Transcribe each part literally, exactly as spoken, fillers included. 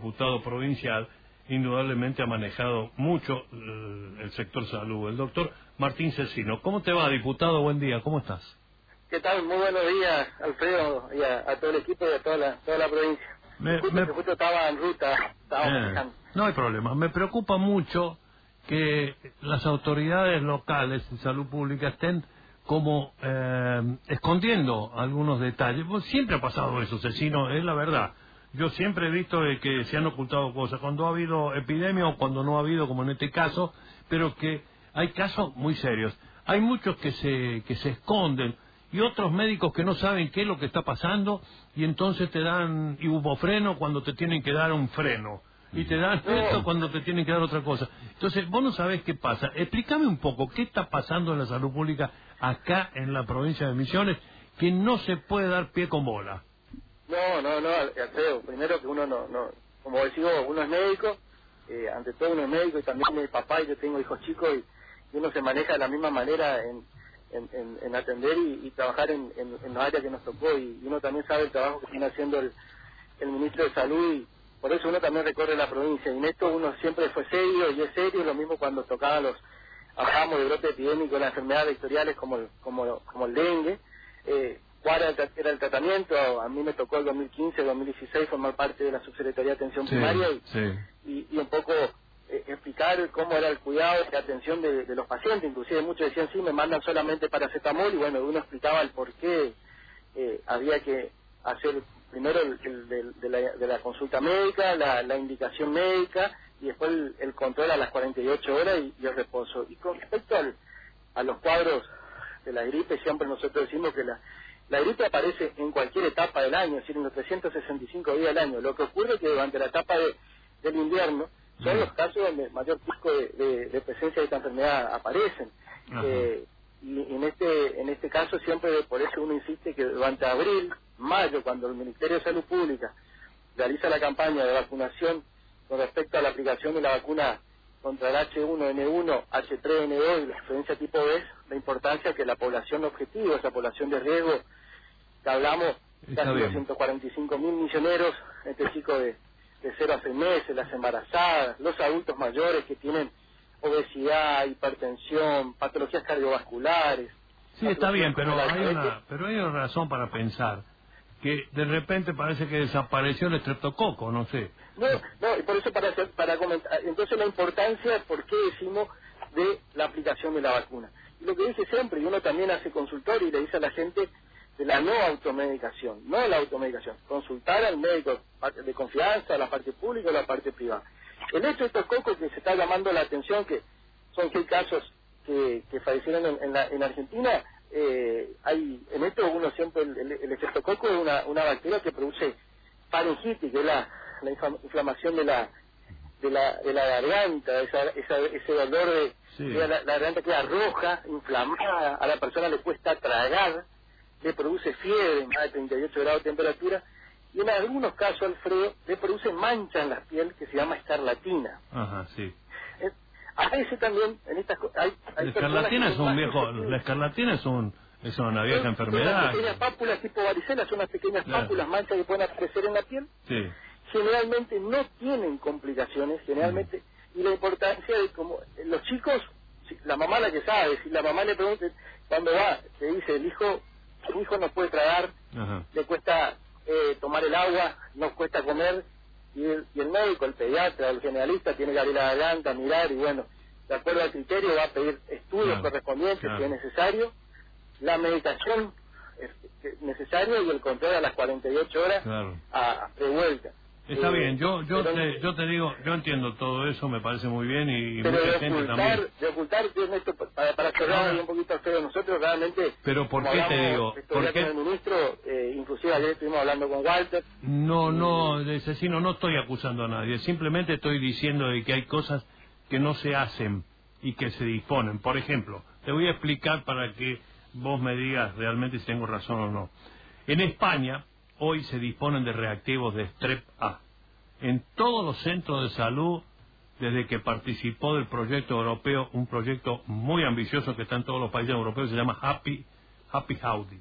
diputado provincial, indudablemente ha manejado mucho el, el sector salud. El doctor Martín Cecino. ¿Cómo te va, diputado? Buen día, ¿cómo estás? ¿Qué tal? Muy buenos días, Alfredo, y a, a todo el equipo y a toda la, toda la provincia. Me, justo, me... que justo estaba en ruta, estaba eh, manejando. No hay problema. Me preocupa mucho que las autoridades locales de salud pública estén como eh, escondiendo algunos detalles. Pues siempre ha pasado eso, Cecino, es la verdad. Yo siempre he visto de que se han ocultado cosas cuando ha habido epidemia o cuando no ha habido, como en este caso, pero que hay casos muy serios. Hay muchos que se que se esconden y otros médicos que no saben qué es lo que está pasando y entonces te dan ibufreno cuando te tienen que dar un freno y te dan esto cuando te tienen que dar otra cosa. Entonces, vos no sabés qué pasa. Explícame un poco qué está pasando en la salud pública acá en la provincia de Misiones, que no se puede dar pie con bola. No, no, no, Alfredo, primero que uno no, no como decís vos, uno es médico, eh, ante todo uno es médico y también mi papá y yo tengo hijos chicos y, y uno se maneja de la misma manera en, en, en, en atender y, y trabajar en, en, en las áreas que nos tocó y, y uno también sabe el trabajo que viene haciendo el, el ministro de Salud y por eso uno también recorre la provincia y en esto uno siempre fue serio y es serio, lo mismo cuando tocaba los, hablábamos de brote epidémico, las enfermedades vectoriales como el, como, como el dengue, eh, cuál era el, era el tratamiento. A mí me tocó el dos mil quince, dos mil dieciséis formar parte de la Subsecretaría de Atención Sí, Primaria y, sí. y, y un poco eh, explicar cómo era el cuidado y la atención de, de los pacientes. Inclusive muchos decían, sí, me mandan solamente paracetamol y bueno, uno explicaba el por qué eh, había que hacer primero el, el, de, de, la, de la consulta médica, la, la indicación médica y después el, el control a las cuarenta y ocho horas y, y el reposo. Y con respecto al, a los cuadros de la gripe, siempre nosotros decimos que la La gripe aparece en cualquier etapa del año, es decir, en los trescientos sesenta y cinco días del año. Lo que ocurre es que durante la etapa de, del invierno son Bien. los casos donde mayor pico de, de, de presencia de esta enfermedad aparecen. Eh, y en este en este caso siempre, por eso uno insiste que durante abril, mayo, cuando el Ministerio de Salud Pública realiza la campaña de vacunación con respecto a la aplicación de la vacuna contra el H uno N uno, H tres N dos y la influencia tipo B, la importancia que la población objetivo, esa población de riesgo, que hablamos, Está casi bien. doscientos cuarenta y cinco mil misioneros, este chico de, de cero a seis meses, las embarazadas, los adultos mayores que tienen obesidad, hipertensión, patologías cardiovasculares. Sí, está bien, pero como la hay diabetes. una, pero hay una razón para pensar que de repente parece que desapareció el estreptococo, no sé. No, no, y por eso para hacer- para comentar, entonces la importancia, ¿por qué decimos de la aplicación de la vacuna? Y lo que dice siempre, y uno también hace consultorio y le dice a la gente de la no automedicación, no la automedicación, consultar al médico de confianza, la parte pública o la parte privada. El hecho de estos cocos que se está llamando la atención, que son seis casos que, que fallecieron en, en, la, en Argentina, eh, hay en esto uno siempre, el, el, el estreptococo es una, una bacteria que produce faringitis, que es la, la inflam- inflamación de la de la de la garganta, esa, esa, ese dolor de, Sí. de la, la garganta queda roja, inflamada, a la persona le cuesta tragar, le produce fiebre, más de treinta y ocho grados de temperatura, y en algunos casos, Alfredo, le produce mancha en la piel que se llama escarlatina. Ajá, sí. Eh, A veces también, en estas co- hay, hay La personas que escarlatina son es un más viejo, susceptibles. la escarlatina es un, es una vieja Son- enfermedad. Son unas pequeñas pápulas tipo varicela, son unas pequeñas Claro. pápulas, manchas que pueden aparecer en la piel. Sí. Generalmente no tienen complicaciones, generalmente, y la importancia de como los chicos, si la mamá la que sabe, si la mamá le pregunta, cuando va, te dice, el hijo, su hijo no puede tragar, Ajá. le cuesta eh, tomar el agua, no cuesta comer, y el, y el médico, el pediatra, el generalista tiene que abrir la garganta, mirar, y bueno, de acuerdo al criterio va a pedir estudios Claro, correspondientes claro. si es necesario, la medicación es, es necesaria y el control a las cuarenta y ocho horas Claro. a, a revuelta. Está Eh, bien, yo yo pero, te, yo te digo, yo entiendo todo eso, me parece muy bien y, y pero mucha de gente ocultar, también. de ocultar, yo en esto, para, para cerrar Ahora- ahí un poquito feo, nosotros realmente, Pero ¿por como qué te hablamos digo? estos días ¿Por qué? con el ministro, eh, inclusive ayer estuvimos hablando con Walter. No, no, de Cecino, no estoy acusando a nadie, simplemente estoy diciendo de que hay cosas que no se hacen y que se disponen. Por ejemplo, te voy a explicar para que vos me digas realmente si tengo razón o no. En España, hoy se disponen de reactivos de Strep A. En todos los centros de salud, desde que participó del proyecto europeo, un proyecto muy ambicioso que está en todos los países europeos, se llama Happy, Happy Audit.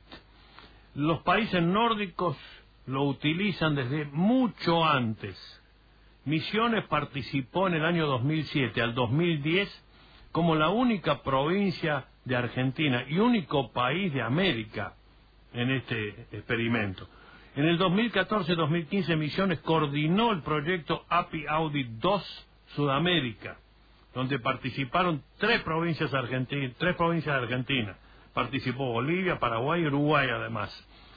Los países nórdicos lo utilizan desde mucho antes Misiones participó en el año dos mil siete al dos mil diez como la única provincia de Argentina y único país de América en este experimento. En el dos mil catorce dos mil quince Misiones coordinó el proyecto A P I Audit dos Sudamérica, donde participaron tres provincias argentinas, tres provincias de Argentina. Participó Bolivia, Paraguay y Uruguay además.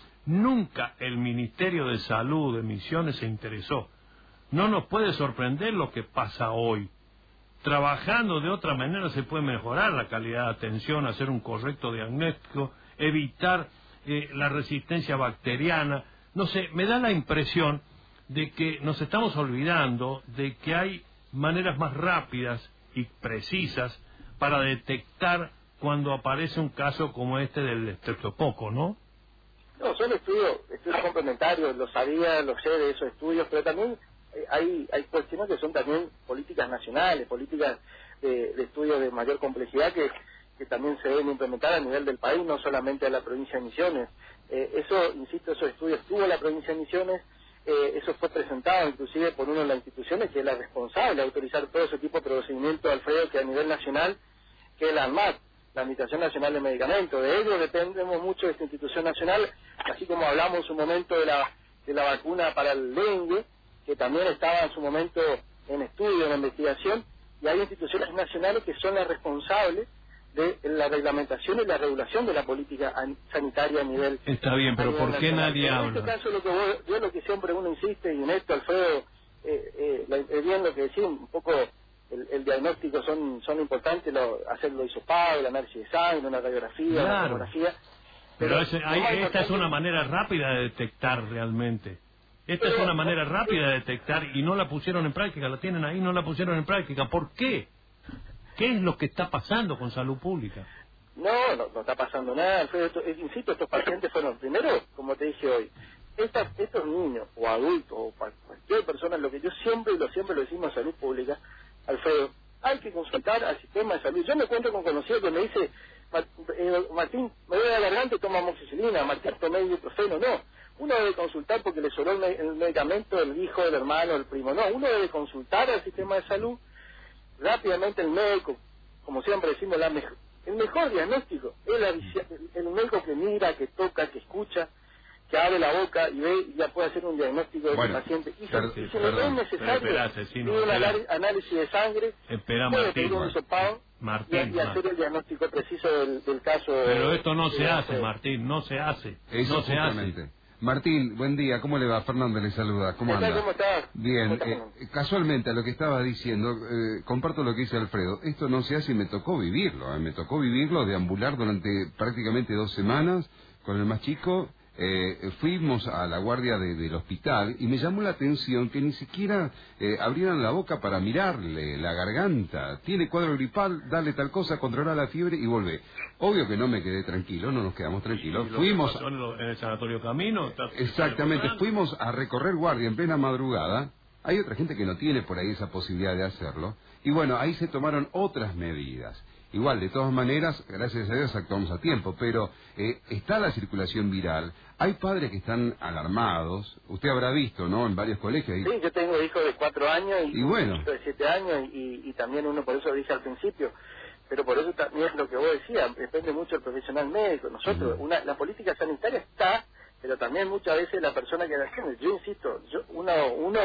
Nunca el Ministerio de Salud de Misiones se interesó. No nos puede sorprender lo que pasa hoy. Trabajando de otra manera se puede mejorar la calidad de atención, hacer un correcto diagnóstico, evitar eh, la resistencia bacteriana. No sé, me da la impresión de que nos estamos olvidando de que hay maneras más rápidas y precisas para detectar cuando aparece un caso como este del estreptococo, ¿no? No, son estudios, estudios complementarios, lo sabía, lo sé de esos estudios, pero también eh, hay hay cuestiones que son también políticas nacionales, políticas de, de estudios de mayor complejidad que, que también se deben implementar a nivel del país, no solamente a la provincia de Misiones. Eh, eso, insisto, esos estudios tuvo la provincia de Misiones, eh, eso fue presentado inclusive por una de las instituciones que es la responsable de autorizar todo ese tipo de procedimientos, Alfredo, que a nivel nacional, que es la ANMAT, la Administración Nacional de Medicamentos. De ello dependemos mucho de esta institución nacional, así como hablamos en su momento de la, de la vacuna para el dengue, que también estaba en su momento en estudio, en investigación, y hay instituciones nacionales que son las responsables de la reglamentación y la regulación de la política sanitaria a nivel Está bien, pero ¿por qué nacional. nadie en habla? En este caso, lo que vos, yo lo que siempre uno insiste, y en esto, Alfredo, eh, eh, la, es bien lo que decía, un poco el, el diagnóstico son son importantes, lo, hacerlo hisopado, el análisis de sangre, una radiografía, Claro. una tomografía. Pero, Pero ese, lo hay, más esta es importante- una manera rápida de detectar realmente. Esta es Pero- una manera rápida de detectar y no la pusieron en práctica, la tienen ahí, no la pusieron en práctica. ¿Por qué? ¿Qué es lo que está pasando con salud pública? No, no, no está pasando nada, Alfredo. Esto- eh, insisto, estos pacientes fueron, primero, como te dije hoy, estas, estos niños o adultos o pa- cualquier persona, lo que yo siempre y lo siempre lo decimos a salud pública, Alfredo, hay que consultar al sistema de salud. Yo me encuentro con conocidos que me dice, "Ma- eh, Martín, me duele la garganta y tomo amoxicilina, Martín, tomé ibuprofeno". No, uno debe consultar porque le sobró el, me- el medicamento del hijo, del hermano, del primo. No, uno debe consultar al sistema de salud, rápidamente el médico, como siempre decimos, la mejor. El mejor diagnóstico es la visi- el médico que mira, que toca, que escucha, que abre la boca y ve y ya puede hacer un diagnóstico de Bueno, ese paciente. Y si, per- y si perdón, no es necesario, pero espera, Cecino, pide un espera. anali- análisis de sangre, Espera, puede Martín, pedir un hisopado y, Martín, y hacer Martín. el diagnóstico preciso del, del caso. Pero esto no se de- hace, de- Martín, no se hace. Eso no se justamente. hace. Martín, buen día. ¿Cómo le va? Fernando le saluda. ¿Cómo ¿Qué tal? anda? ¿Cómo estás? Bien. ¿Cómo estás, eh, Fernando? casualmente a lo que estaba diciendo, eh, comparto lo que dice Alfredo. Esto no se hace y me tocó vivirlo. eh, Me tocó vivirlo, deambular durante prácticamente dos semanas con el más chico. Eh, fuimos a la guardia de- del hospital y me llamó la atención que ni siquiera eh, abrieran la boca para mirarle la garganta. Tiene cuadro gripal, dale tal cosa, controlar la fiebre y volvé. Obvio que no me quedé tranquilo, no nos quedamos tranquilos. Y lo que Fuimos, pasó en, lo- en el sanatorio Camino. está- exactamente, está- fuimos a recorrer guardia en plena madrugada. Hay otra gente que no tiene por ahí esa posibilidad de hacerlo. Y bueno, ahí se tomaron otras medidas. Igual, de todas maneras, gracias a Dios actuamos a tiempo, pero eh, está la circulación viral. Hay padres que están alarmados. Usted habrá visto, ¿no?, en varios colegios. Sí, yo tengo hijos de cuatro años y, Y bueno. un chico de siete años y, y también uno, por eso dije al principio, pero por eso también lo que vos decías, depende mucho del profesional médico. Nosotros, Ujú. una, la política sanitaria está, pero también muchas veces la persona que la tiene, yo insisto, yo, uno, uno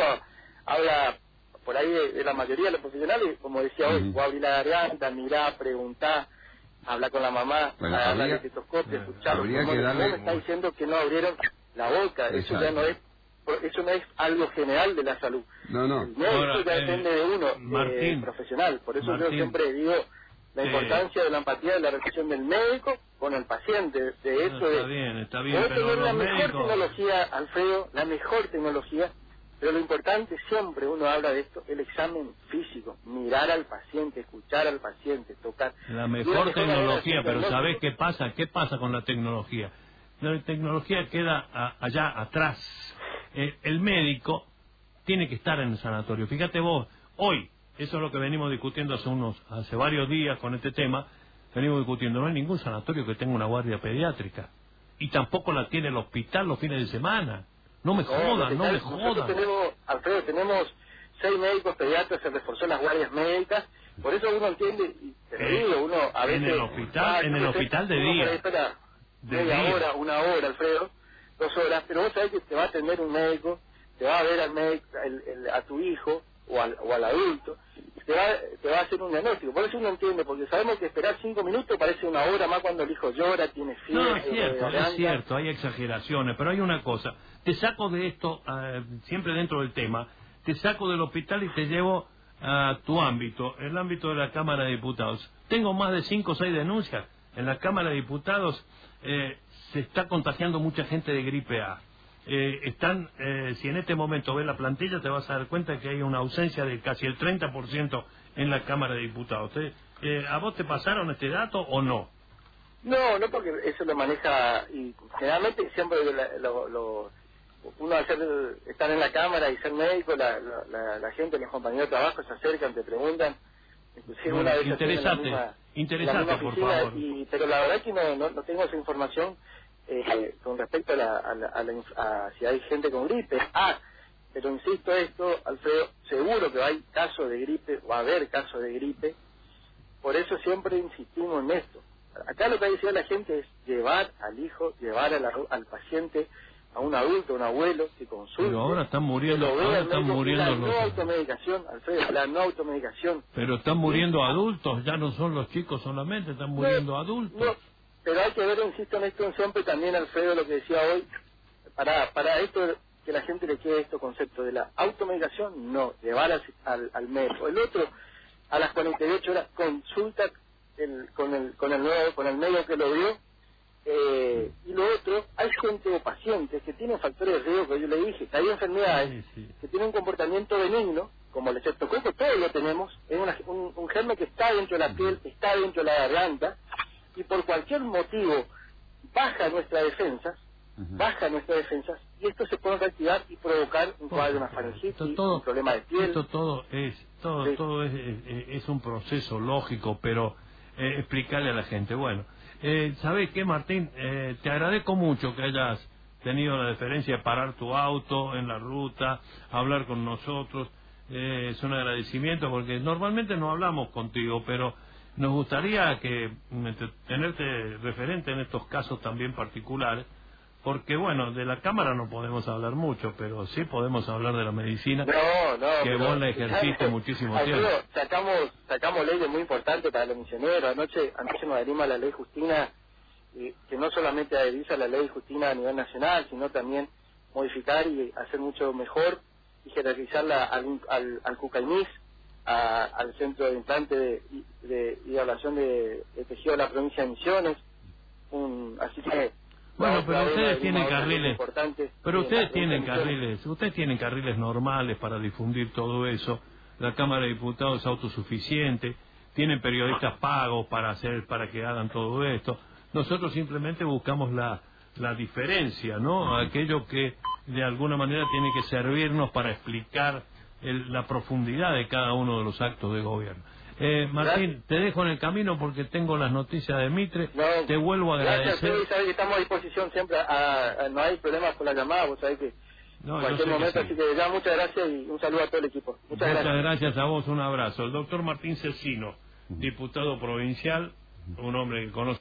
habla por ahí de, de la mayoría de los profesionales, como decía hoy, Ujú. o abrir la garganta, mirar, preguntar, hablar con la mamá, Bueno, hablar habría- del estetoscopio, eh, escuchar los habría que pulmones. darle- Vos me está diciendo que no abrieron la boca, eso ya Exacto. no es eso no es algo general de la salud. No, no. El médico Ahora, ya eh, depende de uno, Martín, eh, profesional. Por eso Martín, yo siempre digo la eh, importancia de la empatía de la relación del médico con el paciente, de eso No, está de bien, está bien, poder pero tener los la mejor médicos... tecnología, Alfredo, la mejor tecnología, pero lo importante siempre uno habla de esto, el examen físico, mirar al paciente, escuchar al paciente, tocar. La Y mejor manera de tecnología, hacer pero diagnóstico. ¿sabés qué pasa? ¿Qué pasa con la tecnología? La tecnología queda a- allá atrás. Eh, el médico tiene que estar en el sanatorio. Fíjate vos, hoy, eso es lo que venimos discutiendo hace unos, hace varios días con este tema, venimos discutiendo, no hay ningún sanatorio que tenga una guardia pediátrica. Y tampoco la tiene el hospital los fines de semana. No me No, jodan, lo que no me tal- Nosotros jodan. tenemos, Alfredo, tenemos seis médicos pediatras, se reforzó las guardias médicas, por eso uno entiende, y te lo digo, uno a veces... En el hospital, ah, en el hospital de uno día. por ahí espera De media día. hora, una hora, Alfredo, dos horas, pero vos sabés que te va a atender un médico, te va a ver al médico, el, el, a tu hijo o al, o al adulto, te va, te va a hacer un diagnóstico. Por eso uno entiende, porque sabemos que esperar cinco minutos parece una hora más cuando el hijo llora, tiene fiebre. No, es cierto, garganta. es cierto, hay exageraciones, pero hay una cosa, te saco de esto, eh, siempre dentro del tema, te saco del hospital y te llevo a tu ámbito, el ámbito de la Cámara de Diputados. Tengo más de cinco o seis denuncias. En la Cámara de Diputados eh, se está contagiando mucha gente de gripe A. Eh, están, eh, si en este momento ves la plantilla, te vas a dar cuenta que hay una ausencia de casi el treinta por ciento en la Cámara de Diputados. ¿Eh? Eh, ¿A vos te pasaron este dato o no? No, no, porque eso lo maneja, y generalmente siempre lo, lo, lo, uno al ser, estar en la Cámara y ser médico, la, la, la, la gente, los compañeros de trabajo se acercan, te preguntan. Inclusive Bueno, una vez interesante, en la misma, interesante, en la misma por oficina, favor. y, pero la verdad que no, no, no tengo esa información eh, con respecto a, la, a, la, a, la, a si hay gente con gripe. Ah, pero insisto esto, Alfredo, seguro que hay casos de gripe, o va a haber casos de gripe, por eso siempre insistimos en esto. Acá lo que decía la gente es llevar al hijo, llevar a la, al paciente, a un adulto, a un abuelo, que consulte. Pero ahora están muriendo, que lo vea ahora el están médico, muriendo la los... no automedicación, Alfredo, la no automedicación. Pero están muriendo adultos, ya no son los chicos solamente, están muriendo No, adultos. no, pero hay que ver, insisto en esto siempre también, Alfredo, lo que decía hoy, para para esto, que la gente le quede este concepto de la automedicación, no, llevar al, al, al médico. El otro, a las cuarenta y ocho horas, consulta el, con el con el nuevo, con el médico que lo dio. Eh, y lo otro, hay gente o pacientes que tienen factores de riesgo, que yo le dije, que hay enfermedades Sí, sí. que tienen un comportamiento benigno, como el estreptococo, todos lo tenemos, es una, un, un germen que está dentro de la piel, está dentro de la garganta, y por cualquier motivo baja nuestra defensa, Ujú. baja nuestras defensas, y esto se puede reactivar y provocar un cuadro de una faringitis, Esto todo, un problema de piel. esto todo es todo Sí. todo es, es, es un proceso lógico, pero eh, explicarle a la gente. Bueno, eh, ¿sabés qué, Martín? Eh, te agradezco mucho que hayas tenido la deferencia de parar tu auto en la ruta, hablar con nosotros. Eh, es un agradecimiento porque normalmente no hablamos contigo, pero nos gustaría que mm, te- tenerte referente en estos casos también particulares. Porque, bueno, de la Cámara no podemos hablar mucho, pero sí podemos hablar de la medicina, No, no, que pero- vos la ejerciste muchísimo Alfredo, tiempo. sacamos sacamos leyes muy importantes para los misioneros. Anoche anoche nos adherimos a la ley Justina, eh, que no solamente adherirse a la ley Justina a nivel nacional, sino también modificar y hacer mucho mejor y jerarquizarla al, al, al CUCAIMIS, a- al Centro de Implante de, de, y Evaluación de, de Tejido de la Provincia de Misiones. Un, así que... Bueno, vamos pero a ver ustedes una- tienen una ley carriles, importante pero en ustedes la tienen provincia de Misiones. carriles, ustedes tienen carriles normales para difundir todo eso. La Cámara de Diputados es autosuficiente, tienen periodistas pagos para hacer, para que hagan todo esto. Nosotros simplemente buscamos la, la diferencia, ¿no? Aquello que de alguna manera tiene que servirnos para explicar el- la profundidad de cada uno de los actos de gobierno. Eh, Martín, te dejo en el camino porque tengo las noticias de Mitre. No, te vuelvo a gracias, agradecer. Fede, sabés que estamos a disposición siempre, a, a- no hay problemas con la llamada, vos sabés que No, en yo cualquier sé que momento, sí. así que ya muchas gracias y un saludo a todo el equipo. Muchas, Muchas gracias. gracias a vos, un abrazo. El doctor Martín Cecino, diputado provincial, un hombre que conoce